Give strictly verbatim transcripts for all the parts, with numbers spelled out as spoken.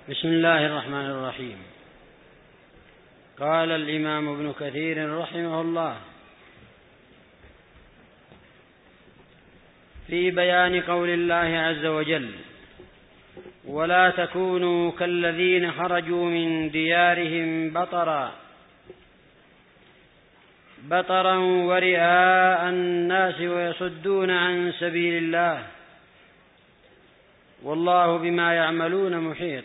بسم الله الرحمن الرحيم. قال الإمام ابن كثير رحمه الله في بيان قول الله عز وجل: ولا تكونوا كالذين خرجوا من ديارهم بطرا بطرا ورئاء الناس ويصدون عن سبيل الله والله بما يعملون محيط.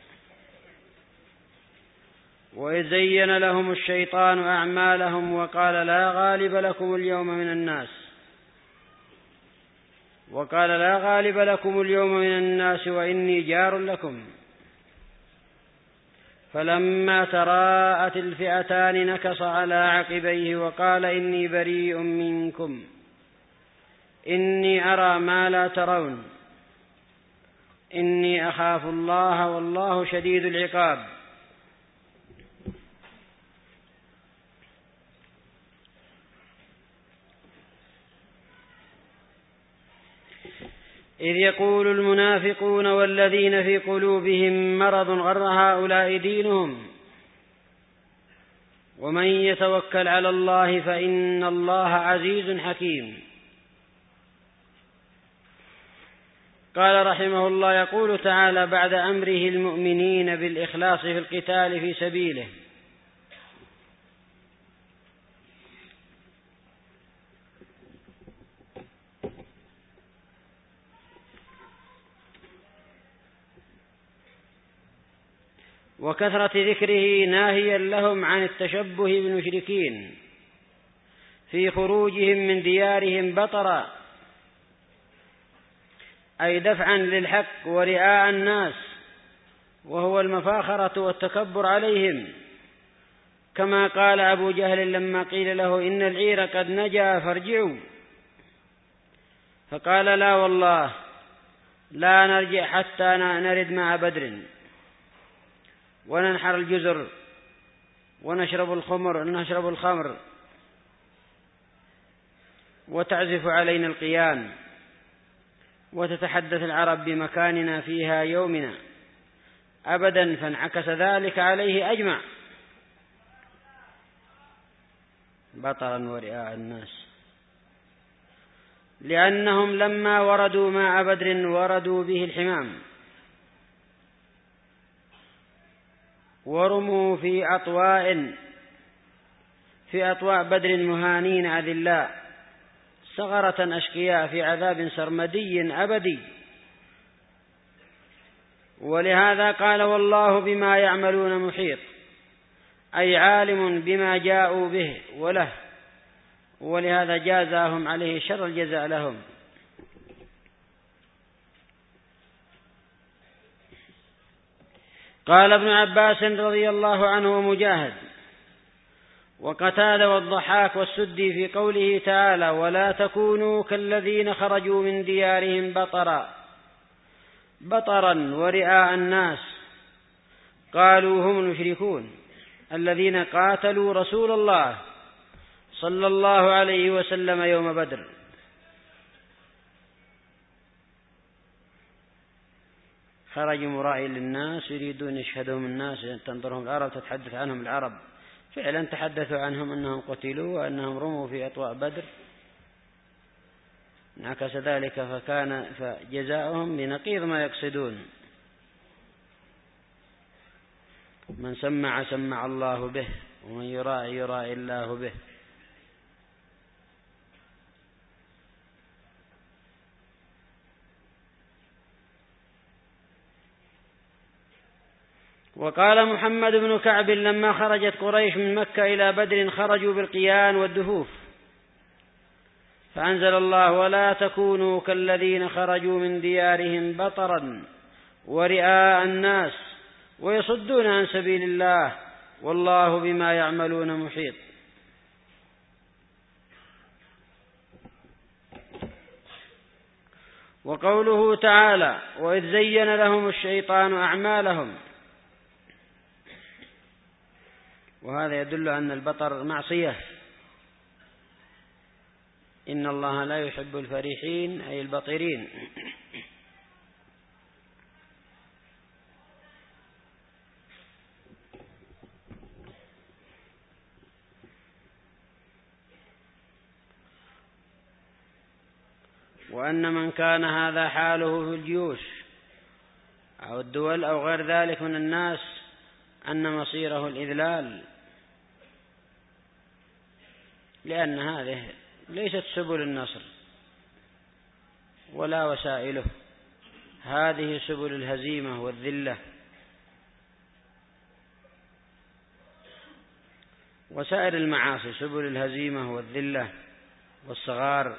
وإذ زين لهم الشيطان أعمالهم وقال لا غالب لكم اليوم من الناس وقال لا غالب لكم اليوم من الناس وإني جار لكم فلما تراءت الفئتان نكص على عقبيه وقال إني بريء منكم إني أرى ما لا ترون إني أخاف الله والله شديد العقاب. إذ يقول المنافقون والذين في قلوبهم مرض غر هؤلاء دينهم ومن يتوكل على الله فإن الله عزيز حكيم. قال رحمه الله: يقول تعالى بعد أمره المؤمنين بالإخلاص في القتال في سبيله: وكثرة ذكره ناهيا لهم عن التشبه بالمشركين في خروجهم من ديارهم بطرا، أي دفعا للحق ورئاء الناس، وهو المفاخرة والتكبر عليهم، كما قال أبو جهل لما قيل له إن العير قد نجا فارجعوا، فقال لا والله لا نرجع حتى نرد مع بدر وننحر الجزر ونشرب الخمر نشرب الخمر وتعزف علينا القيان وتتحدث العرب بمكاننا فيها يومنا أبدا، فانعكس ذلك عليه أجمع بطرا ورئاء الناس، لأنهم لما وردوا مع بدر وردوا به الحمام ورموا في أطواء في أطواء بدر مهانين أذلاء صغرة أشقياء في عذاب سرمدي أبدي. ولهذا قال والله بما يعملون محيط، أي عالم بما جاءوا به وله، ولهذا جازاهم عليه شر الجزاء لهم. قال ابن عباس رضي الله عنه ومجاهد وقتادة والضحاك والسدي في قوله تعالى: ولا تكونوا كالذين خرجوا من ديارهم بطرا بطرا ورئاء الناس، قالوا هم المشركون الذين قاتلوا رسول الله صلى الله عليه وسلم يوم بدر. خرجوا مرائي للناس يريدون يشهدهم الناس، تنظرهم العرب تتحدث عنهم العرب، فعلا تحدثوا عنهم أنهم قتلوا وأنهم رموا في أطواء بدر، انعكس ذلك فكان فجزاؤهم بنقيض ما يقصدون. من سمع سمع الله به ومن يراعي يراعي الله به. وقال محمد بن كعب لما خرجت قريش من مكة إلى بدر خرجوا بالقيان والدفوف، فأنزل الله: ولا تكونوا كالذين خرجوا من ديارهم بطرا ورئاء الناس ويصدون عن سبيل الله والله بما يعملون محيط. وقوله تعالى: وإذ زين لهم الشيطان أعمالهم، وهذا يدل أن البطر معصية، إن الله لا يحب الفرحين أي البطرين. وأن من كان هذا حاله في الجيوش أو الدول أو غير ذلك من الناس أن مصيره الإذلال، لأن هذه ليست سبل النصر ولا وسائله، هذه سبل الهزيمة والذلة. وسائر المعاصي سبل الهزيمة والذلة والصغار.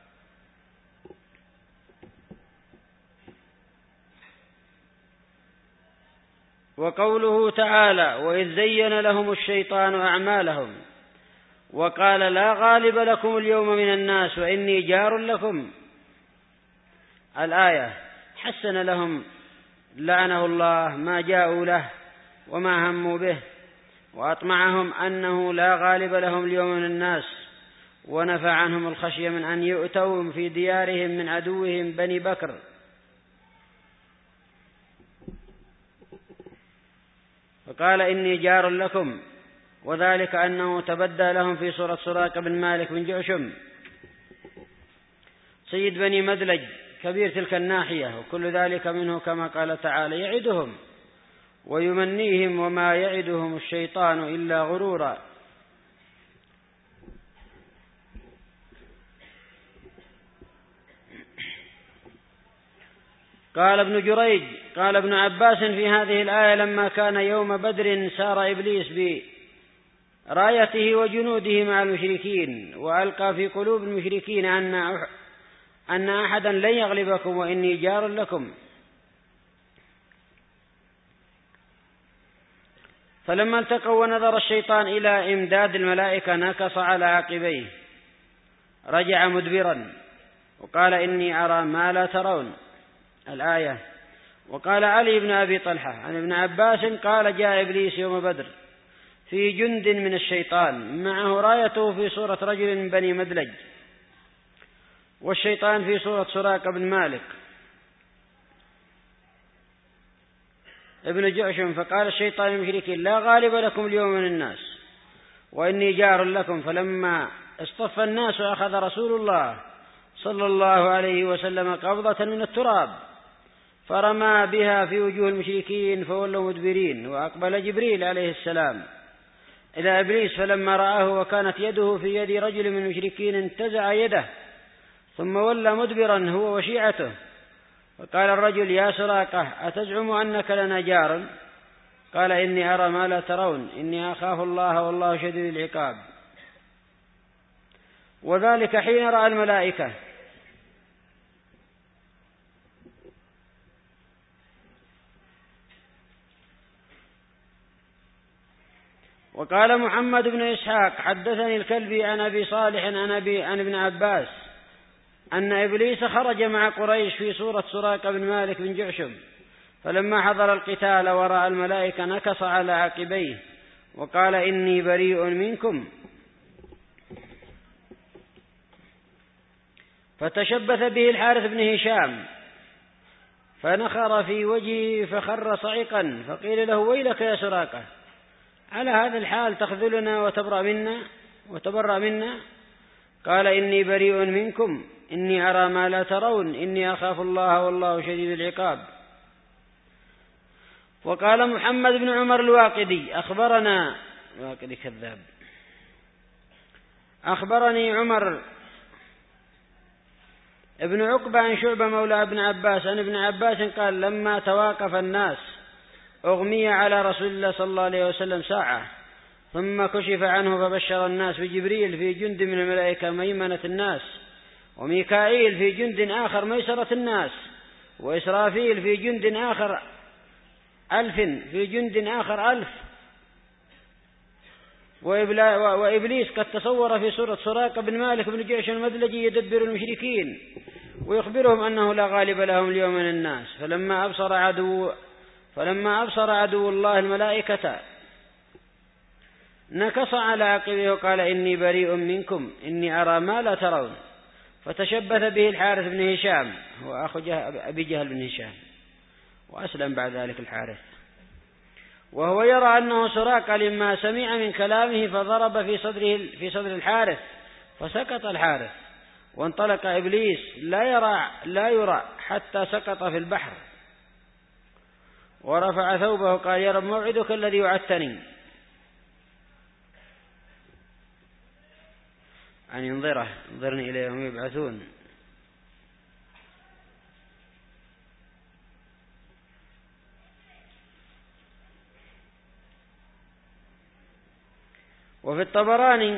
وقوله تعالى: وإذ زين لهم الشيطان أعمالهم وقال لا غالب لكم اليوم من الناس وإني جار لكم، الآية حسن لهم لعنه الله ما جاءوا له وما هموا به، وأطمعهم أنه لا غالب لهم اليوم من الناس، ونفى عنهم الخشية من أن يؤتوا في ديارهم من عدوهم بني بكر. فقال إني جار لكم، وذلك أنه تبدى لهم في سورة سراقة بن مالك بن جعشم سيد بني مدلج كبير تلك الناحية، وكل ذلك منه كما قال تعالى: يعدهم ويمنيهم وما يعدهم الشيطان إلا غرورا. قال ابن جريج قال ابن عباس في هذه الآية: لما كان يوم بدر سار إبليس برايته وجنوده مع المشركين، وألقى في قلوب المشركين أن أن أحدا لن يغلبكم وإني جار لكم. فلما التقوا ونظر الشيطان إلى إمداد الملائكة نكص على عقبيه، رجع مدبرا وقال: إني أرى ما لا ترون، الآية. وقال علي بن أبي طلحة عن ابن عباس قال: جاء إبليس يوم بدر في جند من الشيطان معه رايته في صورة رجل من بني مدلج، والشيطان في صورة سراقة بن مالك ابن جعشم. فقال الشيطان للمشركين: لا غالب لكم اليوم من الناس وإني جار لكم. فلما اصطف الناس أخذ رسول الله صلى الله عليه وسلم قبضة من التراب فرمى بها في وجوه المشركين فولوا مدبرين، وأقبل جبريل عليه السلام إلى إبليس فلما رآه وكانت يده في يد رجل من المشركين انتزع يده ثم ولى مدبرا هو وشيعته. فقال الرجل: يا سراقة، أتزعم أنك لنا جار؟ قال: إني أرى ما لا ترون، إني أخاف الله والله شديد العقاب. وذلك حين رأى الملائكة. وقال محمد بن إسحاق: حدثني الكلبي عن أبي صالح عن أبي عن ابن عباس أن إبليس خرج مع قريش في صورة سراقة بن مالك بن جعشم، فلما حضر القتال ورأى الملائكة نكص على عقبيه وقال: إني بريء منكم. فتشبث به الحارث بن هشام فنخر في وجهه فخر صعقا، فقيل له: ويلك يا سراقة، على هذا الحال تخذلنا وتبرأ منا وتبرأ منا؟ قال: إني بريء منكم، إني أرى ما لا ترون، إني أخاف الله والله شديد العقاب. وقال محمد بن عمر الواقدي: أخبرنا الواقدي كذاب أخبرني عمر ابن عقبة عن شعبة مولى ابن عباس عن ابن عباس قال: لما تواقف الناس أغمي على رسول الله صلى الله عليه وسلم ساعة ثم كشف عنه فبشر الناس بجبريل في جند من الملائكة ميمنة الناس، وميكائيل في جند آخر ميسرة الناس، وإسرافيل في جند آخر ألف في جند آخر ألف، وإبليس قد تصور في سورة سراقة بن مالك بن جعشم المدلجي يدبر المشركين ويخبرهم أنه لا غالب لهم اليوم من الناس. فلما أبصر عدو فلما أبصر عدو الله الملائكة نكص على عقبه وقال: إني بريء منكم، إني أرى ما لا ترون. فتشبث به الحارث بن هشام هو أخو أبي جهل بن هشام، وأسلم بعد ذلك الحارث، وهو يرى أنه سراقة لما سمع من كلامه، فضرب في صدره في صدر الحارث فسقط الحارث، وانطلق إبليس لا يرى لا يرى حتى سقط في البحر، ورفع ثوبه قال: يا رب موعدك الذي وعدتني أن ينظره انظرني إلى يوم يبعثون. وفي الطبراني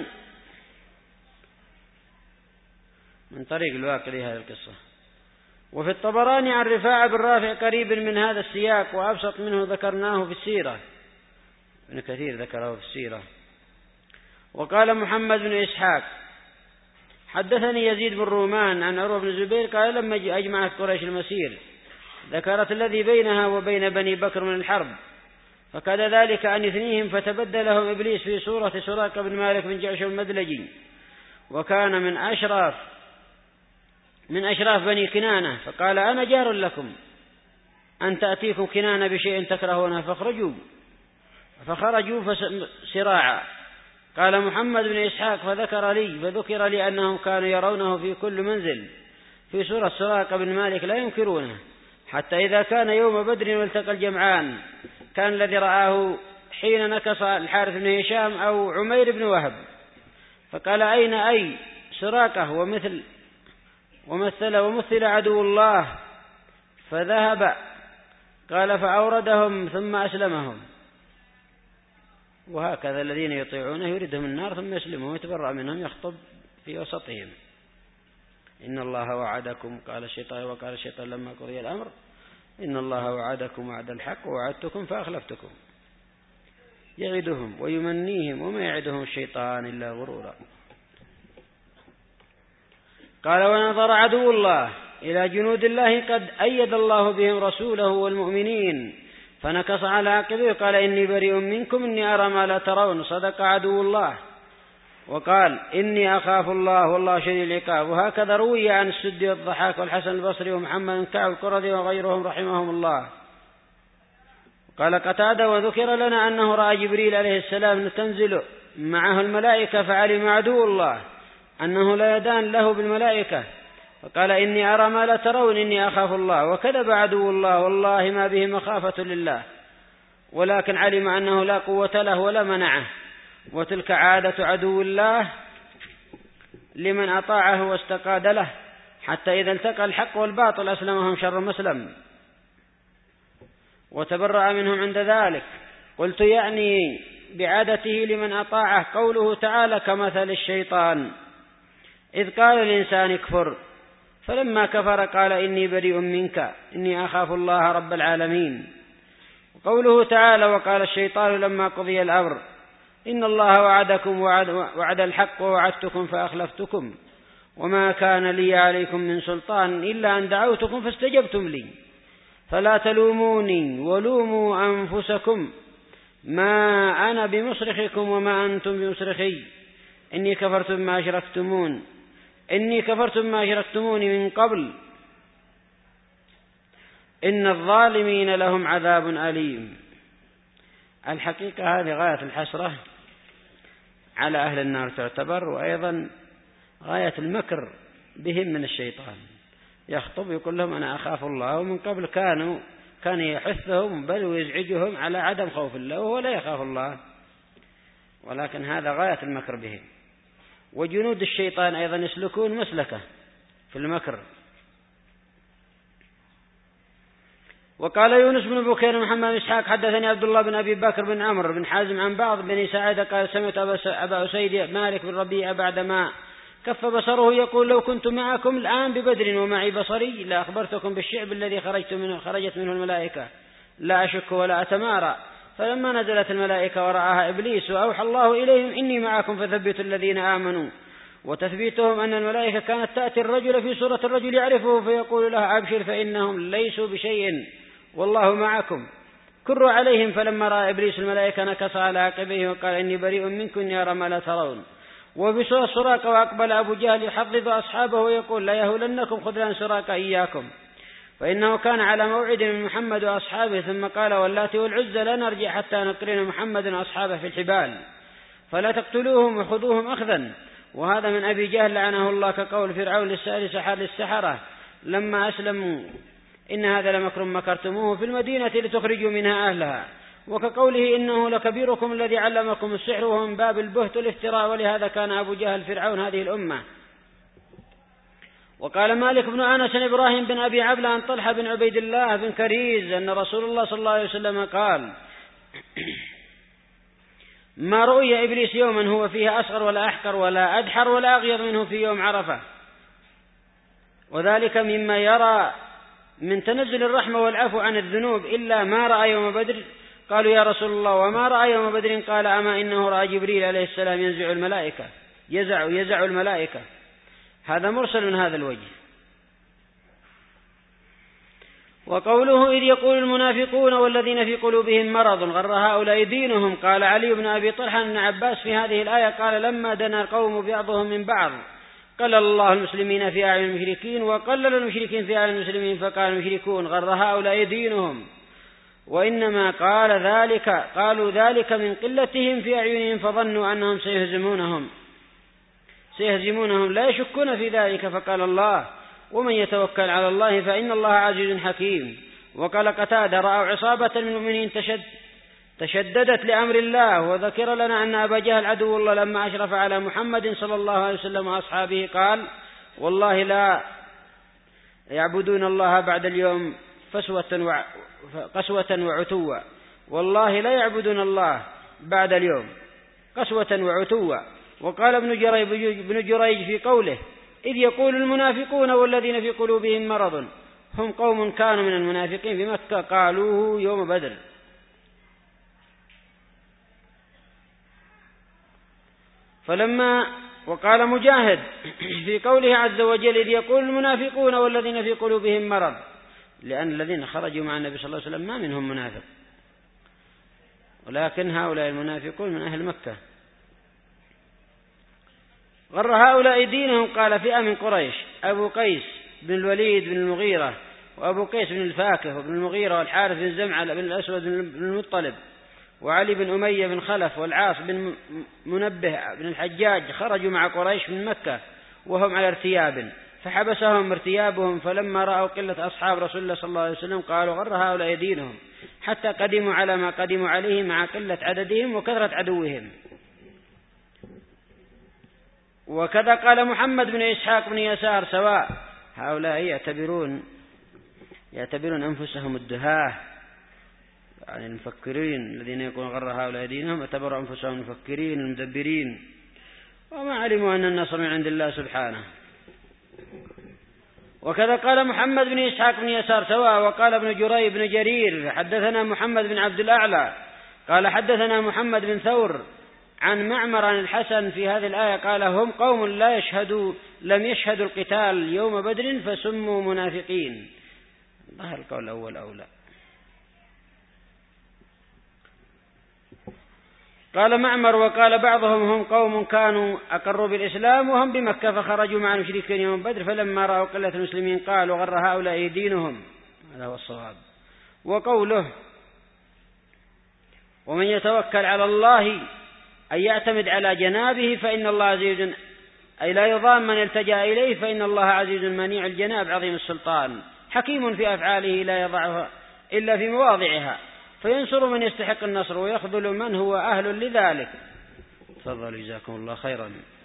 من طريق الواقدي هذه القصة. وفي الطبراني عن رفاعة بن رافع قريب من هذا السياق وأبسط منه ذكرناه في السيرة، ابن كثير ذكره في السيرة. وقال محمد بن إسحاق: حدثني يزيد بن رومان عن عروة بن الزبير قال: لما أجمعت قريش المسير ذكرت الذي بينها وبين بني بكر من الحرب، فكاد ذلك عن اثنيهم فتبدلهم إبليس في صورة سراقة بن مالك بن جعش المدلجي، وكان من أشراف من أشراف بني كنانة، فقال: أنا جار لكم أن تأتيكم كنانة بشيء تكرهونه فاخرجوا، فخرجوا سراعا. قال محمد بن إسحاق: فذكر لي فذكر لي أنهم كانوا يرونه في كل منزل في سورة سراقة بن مالك لا ينكرونه، حتى إذا كان يوم بدر والتقى الجمعان كان الذي رآه حين نكص الحارث بن هشام أو عمير بن وهب، فقال: أين أي سراقة ومثل ومثل ومثل عدو الله، فذهب. قال: فأوردهم ثم أسلمهم. وهكذا الذين يطيعونه يريدهم النار ثم يسلمهم ويتبرأ منهم يخطب في وسطهم. إن الله وعدكم قال الشيطان وقال الشيطان لما قضي الأمر إن الله وعدكم وعد الحق ووعدتكم فأخلفتكم، يعدهم ويمنيهم وما يعدهم الشيطان إلا غرورا. قال: ونظر عدو الله إلى جنود الله قد أيد الله بهم رسوله والمؤمنين، فنكص على عقبه قال: إني بريء منكم إني أرى ما لا ترون. صدق عدو الله وقال: إني أخاف الله والله شديد العقاب. وهكذا روي عن السدي والضحاك والحسن البصري ومحمد بن كعب القرظي وغيرهم رحمهم الله. قال قتادة: وذكر لنا أنه رأى جبريل عليه السلام تنزل معه الملائكة، فعلم عدو الله أنه لا يدان له بالملائكة، فقال: إني أرى ما لا ترون إني أخاف الله. وكذب عدو الله والله ما به مخافة لله، ولكن علم أنه لا قوة له ولا منعه. وتلك عادة عدو الله لمن أطاعه واستقاد له، حتى إذا التقى الحق والباطل أسلمهم شر مسلم وتبرأ منهم عند ذلك. قلت: يعني بعادته لمن أطاعه قوله تعالى: كمثل الشيطان إذ قال الإنسان اكفر فلما كفر قال: إني بريء منك إني أخاف الله رب العالمين. وقوله تعالى: وقال الشيطان لما قضي الأمر إن الله وعدكم وعد, وعد الحق ووعدتكم فأخلفتكم وما كان لي عليكم من سلطان إلا أن دعوتكم فاستجبتم لي فلا تلوموني ولوموا أنفسكم ما أنا بمصرخكم وما أنتم بمصرخي إني كفرت ما أشركتمون إني كفرت ما أشركتموني من قبل إن الظالمين لهم عذاب أليم. الحقيقة هذه غاية الحسرة على أهل النار تعتبر، وأيضا غاية المكر بهم من الشيطان. يخطب يقول لهم أنا أخاف الله، ومن قبل كانوا كان يحثهم بل ويزعجهم على عدم خوف الله وهو لا يخاف الله، ولكن هذا غاية المكر بهم. وجنود الشيطان أيضا يسلكون مسلكه في المكر. وقال يونس بن بكير محمد بن إسحاق حدثني عبد الله بن أبي بكر بن عمرو بن حازم عن بعض بني سعيد قال: سمعت أبا أسيد مالك بن ربيعة بعدما كف بصره يقول: لو كنت معكم الآن ببدر ومعي بصري لا أخبرتكم بالشعب الذي خرجت منه خرجت منه الملائكة لا أشك ولا أتمارى. فلما نزلت الملائكة ورآها إبليس وأوحى الله إليهم: إني معكم فثبتوا الذين آمنوا. وتثبيتهم أن الملائكة كانت تأتي الرجل في صورة الرجل يعرفه فيقول له: أبشر فإنهم ليسوا بشيء والله معكم. كروا عليهم. فلما رأى إبليس الملائكة نكص على عقبيه وقال: إني بريء منكم إني أرى ما لا ترون. وبسورة سراقة وأقبل أبو جهل يحضض أصحابه ويقول: لا يهولنكم خذلان سراقة إياكم، فإنه كان على موعد من محمد وأصحابه. ثم قال: واللات والعزى لا نرجع حتى نقرن محمد وأصحابه في الحبال فلا تقتلوهم وخذوهم أخذا وهذا من أبي جهل لعنه الله، كقول فرعون للسائل سحر للسحرة لما أسلموا إن هذا لمكر مكرتموه في المدينة لتخرجوا منها أهلها، وكقوله إنه لكبيركم الذي علمكم السحر، وهو من باب البهت والافتراء، ولهذا كان أبو جهل فرعون هذه الأمة. وقال مالك بن أنس إبراهيم بن أبي عبلة عن طلحة بن عبيد الله بن كريز أن رسول الله صلى الله عليه وسلم قال: ما رؤي إبليس يوما هو فيه أصغر ولا أحقر ولا أدحر ولا أغيض منه في يوم عرفة، وذلك مما يرى من تنزل الرحمة والعفو عن الذنوب، إلا ما رأى يوم بدر. قالوا يا رسول الله وما رأى يوم بدر؟ قال: أما إنه رأى جبريل عليه السلام ينزع الملائكة يزع يزع الملائكة. هذا مرسل من هذا الوجه. وقوله: إذ يقول المنافقون والذين في قلوبهم مرض غر هؤلاء دينهم. قال علي بن أبي طلحة بن عباس في هذه الآية قال: لما دنا القوم بعضهم من بعض قلل الله المسلمين في أعين المشركين وقلل المشركين في أعين المسلمين، فقال المشركون غر هؤلاء دينهم، وإنما قال ذلك قالوا ذلك من قلتهم في أعينهم، فظنوا أنهم سيهزمونهم سيهزمونهم لا يشكون في ذلك. فقال الله: ومن يتوكل على الله فإن الله عزيز حكيم. وقال قتادة: رأوا عصابة من المؤمنين تشد تشددت لأمر الله. وذكر لنا أن أبا جهل عدو الله لما أشرف على محمد صلى الله عليه وسلم وأصحابه قال: والله لا يعبدون الله بعد اليوم فسوة قسوة وعتوة والله لا يعبدون الله بعد اليوم قسوة وعتوة. وقال ابن جريج, ابن جريج في قوله: إذ يقول المنافقون والذين في قلوبهم مرض، هم قوم كانوا من المنافقين بمكة قالوه يوم بدر. فلما وقال مجاهد في قوله عز وجل: إذ يقول المنافقون والذين في قلوبهم مرض، لأن الذين خرجوا مع النبي صلى الله عليه وسلم ما منهم منافق، ولكن هؤلاء المنافقون من أهل مكة. غر هؤلاء دينهم. قال فئة من قريش: أبو قيس بن الوليد بن المغيرة، وأبو قيس بن الفاكه وابن المغيرة، والحارث بن زمعة بن الأسود بن المطلب، وعلي بن أمية بن خلف، والعاص بن منبه بن الحجاج، خرجوا مع قريش من مكة وهم على ارتياب، فحبسهم ارتيابهم. فلما رأوا قلة أصحاب رسول الله صلى الله عليه وسلم قالوا: غر هؤلاء دينهم، حتى قدموا على ما قدموا عليه مع قلة عددهم وكثرة عدوهم. وكذا قال محمد بن إسحاق بن يسار: سواء هؤلاء يعتبرون يعتبرون أنفسهم الدهاة، يعني المفكرين الذين يقولون غر هؤلاء دينهم، اعتبروا أنفسهم المفكرين المدبرين، وما علموا أن النصر من عند الله سبحانه. وكذا قال محمد بن إسحاق بن يسار: سواء. وقال ابن جريج بن جرير: حدثنا محمد بن عبد الأعلى قال حدثنا محمد بن ثور عن معمر عن الحسن في هذه الآية قال: هم قوم لا يشهدوا لم يشهدوا القتال يوم بدر فسموا منافقين. ظهر القول الأول أولى. قال معمر: وقال بعضهم: هم قوم كانوا أقروا بالإسلام وهم بمكة فخرجوا مع المشركين يوم بدر، فلما رأوا قلة المسلمين قالوا: غر هؤلاء دينهم. هذا هو الصواب. وقوله: ومن يتوكل على الله أن يعتمد على جنابه فإن الله عزيز، أي لا يضام من التجأ إليه، فإن الله عزيز منيع الجناب عظيم السلطان، حكيم في أفعاله لا يضعها إلا في مواضعها، فينصر من يستحق النصر ويخذل من هو أهل لذلك. تفضل، جزاكم الله خيرا.